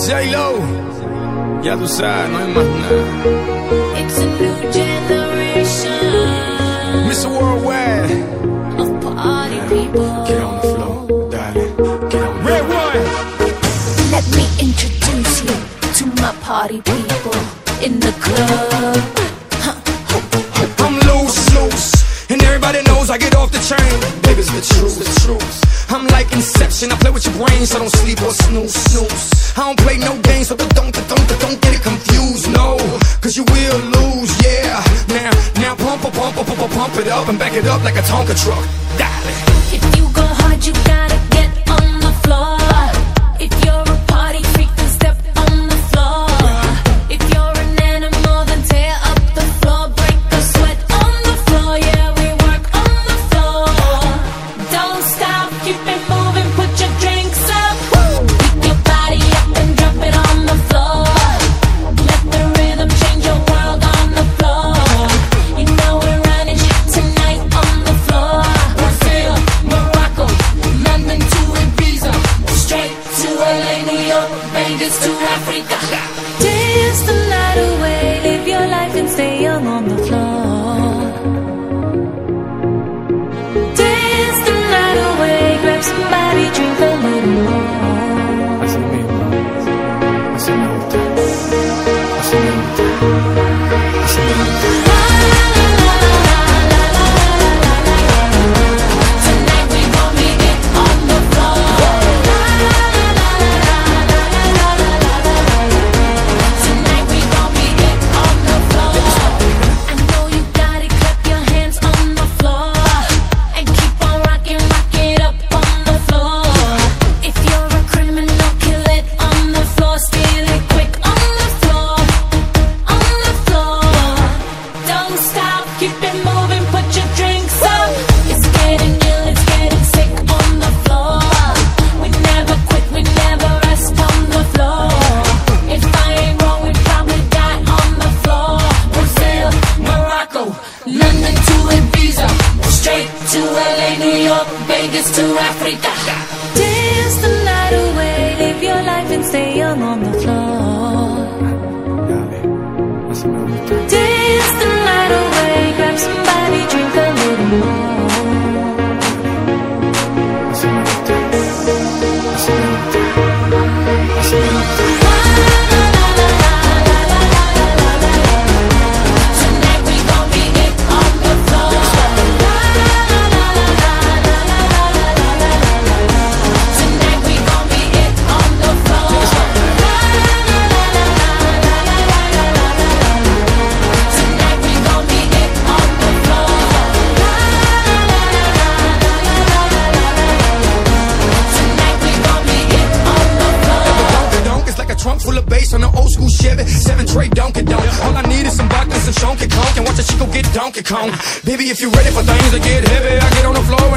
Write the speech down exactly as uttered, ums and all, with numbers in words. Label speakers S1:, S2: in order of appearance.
S1: J-Lo, ya tú sabes, no hay más nada.
S2: It's a new generation,
S1: mister Worldwide,
S2: of party people.
S1: Get on the floor, darling, get on the floor. Red one.
S2: Let me introduce you to my party people in the club.
S1: I'm loose, loose, and everybody knows I get off the train. Baby's the truth, the truth. I'm like Inception, I play with your brain, so don't sleep or snooze, snooze. I don't play no games, so don't, don't, don't, don't get it confused, no, cause you will lose, yeah. Now, now pump, pump, pump, pump, pump, pump it up and back it up like a Tonka truck, darling.
S2: If you go hard, you gotta get on the floor. If you're a party freak, then step on the floor. If you're an animal, then tear up the floor. Break the sweat on the floor, yeah, we work on the floor. Don't stop, keep it moving, put your drinks up. Pick your body up and drop it on the floor. Let the rhythm change your world on the floor. You know we're running tonight on the floor. Brazil, Morocco, London to Ibiza, straight to L A, New York, Vegas to Africa. Dance the night away, live your life and stay young on the floor. Dance the night away, grab somebody, drink a little more.
S1: Así mismo, así me gusta, así me gusta, así me gusta.
S2: Tonight we gon' meet it on the floor. Tonight we gon' meet it on the floor. I know you got it, clap your hands on the floor and keep on rocking, rock it up on the floor. If you're a criminal, kill it on the floor, steal it quick on the floor, on the floor. Don't stop, keep it moving, put your drinks up. It's getting ill, it's getting sick on the floor. We never quit, we never rest on the floor. If I ain't wrong, we probably die on the floor. Brazil, Morocco, London to Ibiza, straight to L A, New York, Vegas to Africa. Dance the night away, live your life and stay young on the floor.
S1: Dale, así me gusta.
S2: Dance the night away, grab somebody, drink a little more.
S1: Así me gusta, así me gusta, así me gusta.
S2: Tonight we gon' meet it on the floor. Tonight we gon' meet it on the floor. Tonight we gon' meet it on the floor. Tonight we gon' meet it on the floor.
S1: Donka donk, it's like a trunk full of bass on an old school Chevy. Seven tray Donkey Donk. All I need is some vodka, some Shonky Conk, and watch a chico get Donkey Kong. Baby, if you're ready for things to get heavy, I get on the floor